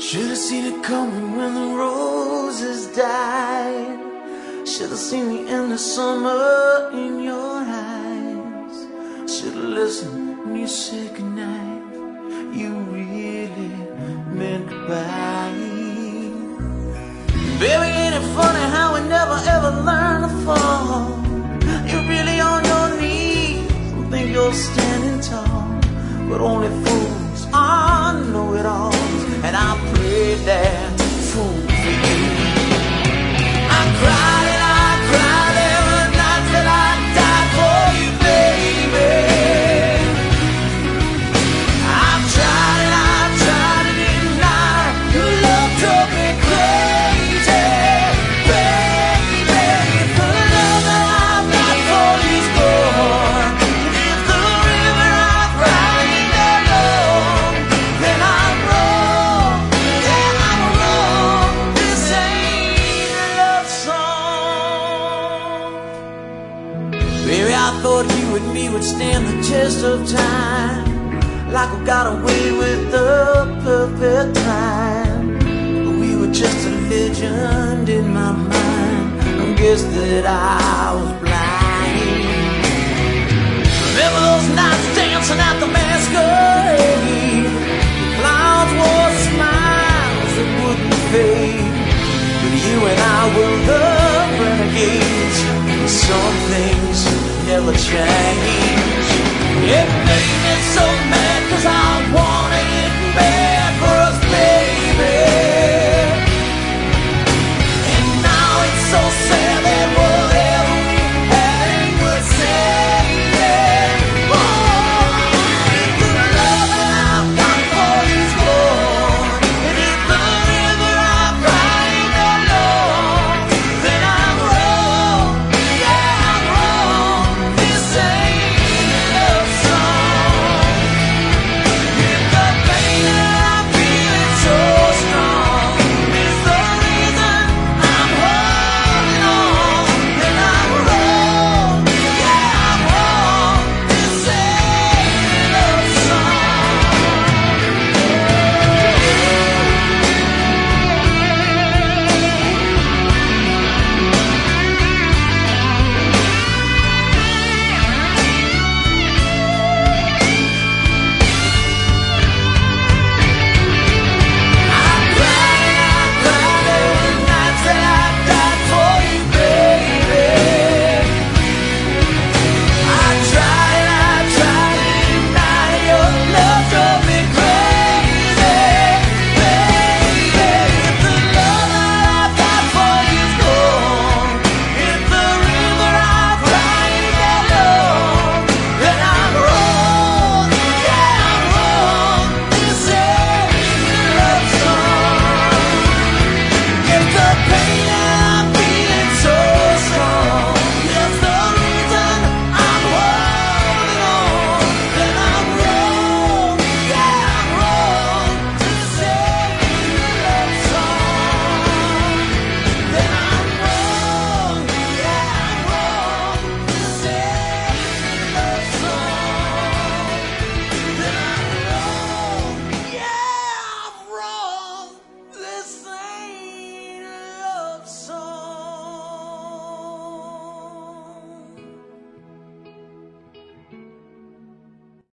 Should've seen it coming when the roses died. Should've seen the end of summer in your eyes. Should've listened when you said goodnight. You really meant goodbye. Baby, ain't it funny how we never ever learn to fall? You're really on your knees and think you're standing tall, but only fools are know-it-alls. And I prayed that fool for you. I cried and I cried every night till I died for you, baby. I've tried and I've tried to deny your love drove me crazy, baby. The love that I've got for you's gone. If the river I've cried alone, then I'm wrong. Yeah, I'm wrong. This ain't a love song. Baby, I thought you and me would stand the test of time, like we got away with the perfect time. But we were just a legend in my mind. I guess that I was blind. Remember those nights dancing at the masquerade? The clowns wore smiles that wouldn't fade. But you and I were the renegades. Some things never change. It made me so mad 'cause I wanted